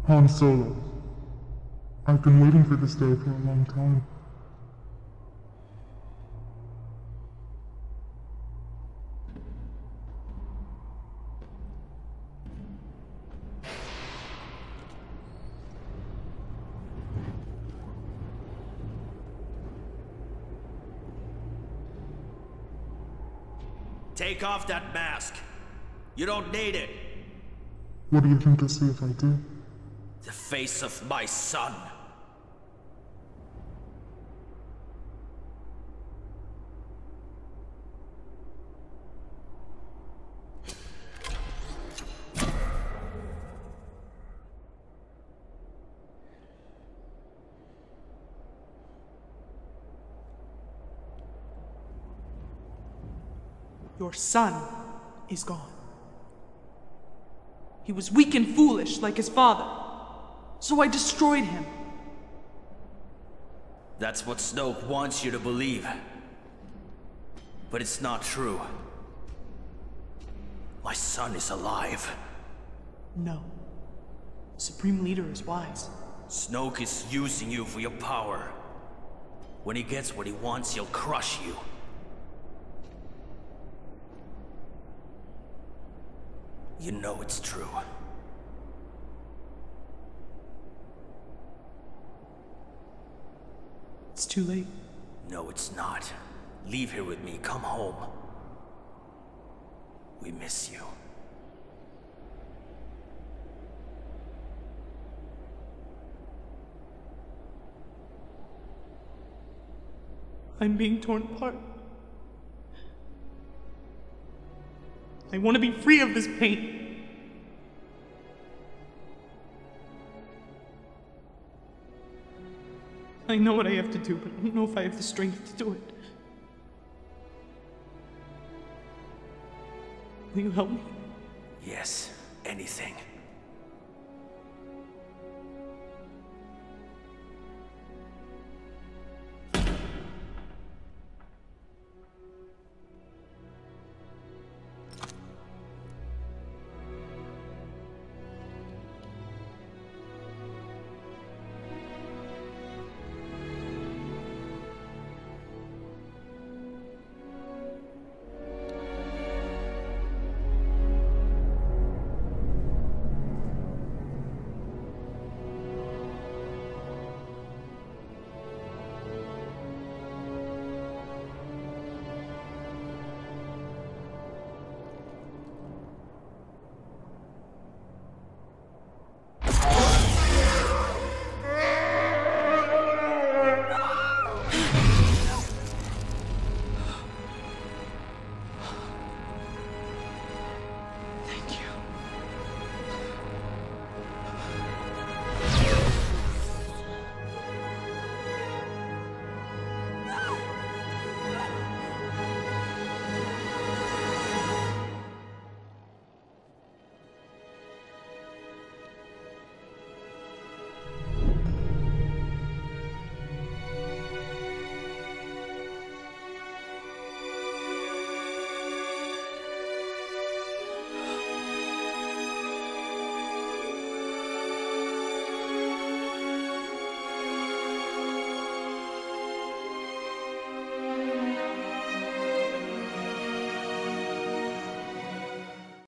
Han Solo. I've been waiting for this day for a long time. Take off that mask. You don't need it. What do you think you'll see if I do? The face of my son. Your son is gone. He was weak and foolish like his father, so I destroyed him. That's what Snoke wants you to believe. But it's not true. My son is alive. No. The Supreme Leader is wise. Snoke is using you for your power. When he gets what he wants, he'll crush you. You know it's true. It's too late. No, it's not. Leave here with me. Come home. We miss you. I'm being torn apart. I want to be free of this pain. I know what I have to do, but I don't know if I have the strength to do it. Will you help me? Yes, anything.